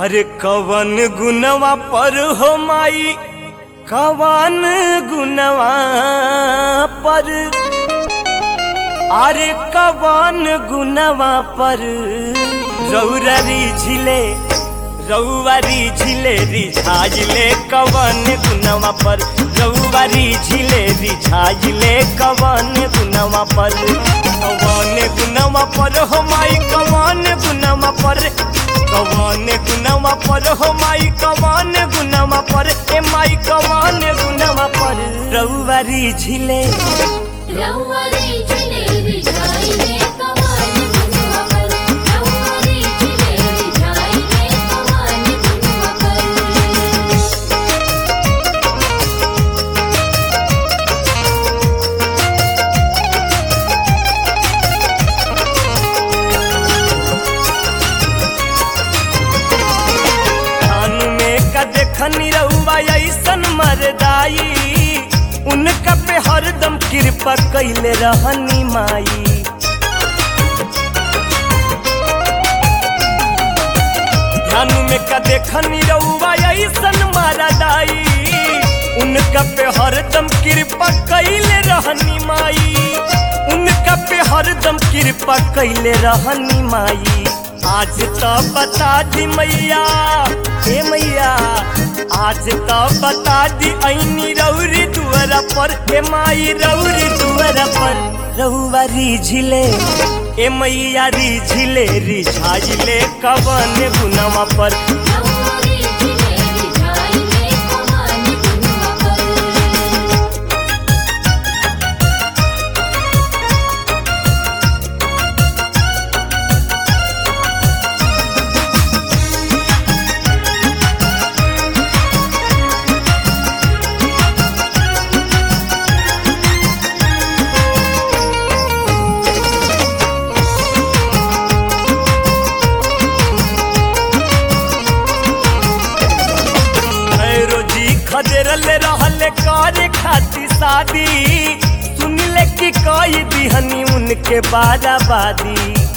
अरे कवन गुनवा पर हो माई, कवन गुनवा पर, अरे कवन गुनवा पर रौरारी झिले रौवारी झिले रिझाइले कवन गुनवा पर, रौवारी झिले रिझाइले कवन गुनवा पर, कवन गुनवा पर हो माई कवन गुनवा पर, कवन गुनवा पर हो माई कवन गुनवा पर, ए माई कवन गुनवा पर रौवारी झिले रौवारी झिले रिझाइले कवन गुनवा पर, रौवारी झिले रिझाइले कवन गुनवा पर। देखनी रउआ ऐसन मरदाई, उनका पे हरदम कृपा कैले रहनी माई। ध्यान में का देखनी रउआ ऐसन मरदाई, उनका पे हरदम कृपा कैले रहनी माई, उनका पे हरदम कृपा कैले रहनी माई। आज तो बता दी मैया, हे मैया आज तो बता दी ऐनी रौरी दुआरा पर, हे माई रौरी दुआरा पर रौवारी झिले, ए मैया री झिले रिझाइले कवन गुनवा पर, रौवारी झिले रिझाइले कवन गुनवा पर। खदेरल रहले करे खाती शादी, सुनले कि कई दिहनी उनके बाराबादी।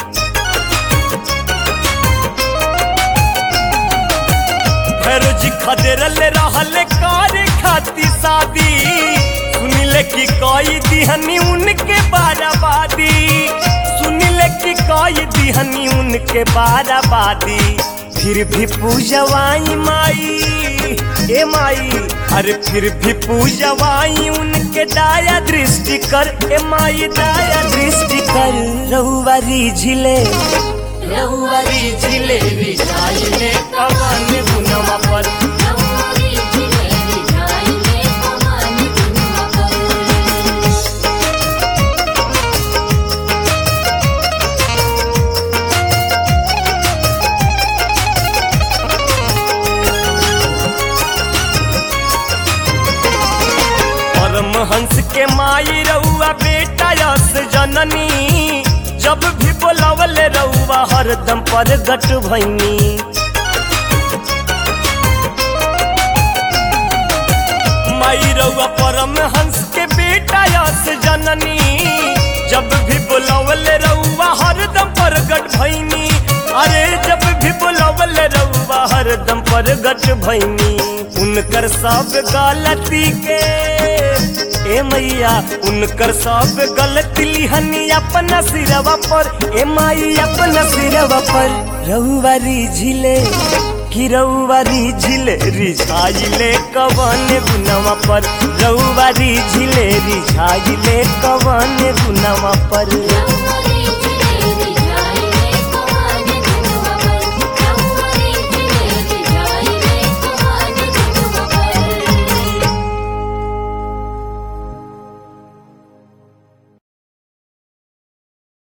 भैरोजी खदेरल रहले करे खाती शादी, सुनले कि कई दिहनी उनके बाराबादी, सुनले कि कई दिहनी उनके बाराबादी। फिर भी पूजवाई माई, ए माई अरे फिर भी पूजवाई उनके दया दृष्टि कर, ए माई दया दृष्टि कर रौवारी झिले रौवारी झिले रिझाइले कवन गुनवा पर, रौवारी झिले रिझाइले कवन गुनवा पर। हंस के माई रउआ बेटा यस जननी, जब भी बोलावले रउआ हरदम प्रगट भइनी। माई रउआ परम हंस के बेटा यस जननी, जब भी बोलावले रउआ हरदम प्रगट भइनी। अरे जब भी बोलावले रउआ हरदम प्रगट भइनी। उनकर सब गलती के, ए मैया उनकर सब गलती लिहनी अपना सिरवा पर, ए माई अपना सिरवा पर रौवारी झिले कि रौवारी झिले रिझाइले कवन गुनवा पर, रौवारी झिले रिझाइले कवन गुनवा पर।